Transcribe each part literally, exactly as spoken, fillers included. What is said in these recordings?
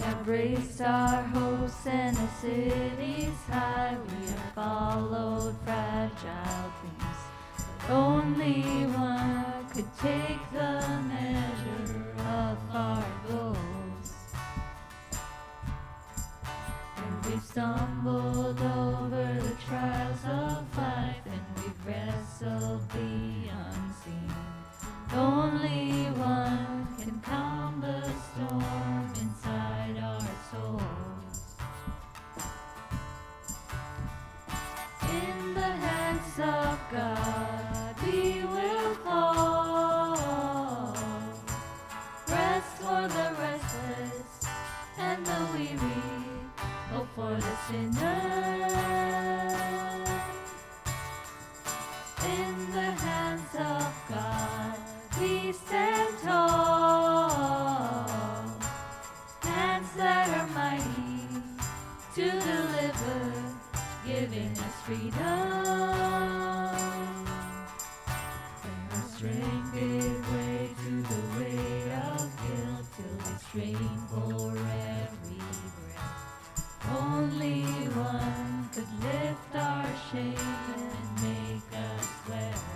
have raised our hopes and the cities high. We have followed fragile dreams. Only one could take the measure of our goals. And we've stumbled over the trials of life, and we've wrestled the unseen. Only one can calm the storm inside our souls. In the hands of God we will fall. Rest for the restless and the weary, hope for the sinner. In the hands of God we stand tall, hands that are mighty to deliver, giving us freedom. When our strength gave way to the way of guilt, till we strain for every breath, only one could lift our shame and make us well.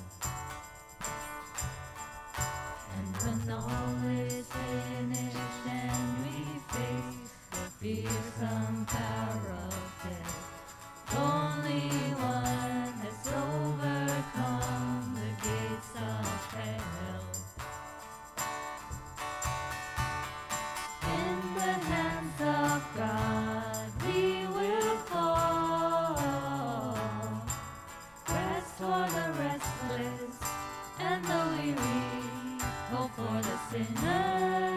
When all is finished and we face the fearsome power of death, only one has overcome the gates of hell. In the hands of God we will fall. Rest for the restless and the weary, hope for the sinner.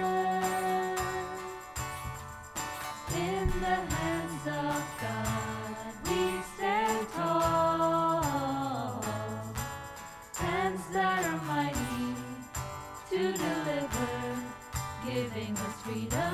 In the hands of God we stand tall, hands that are mighty to deliver, giving us freedom.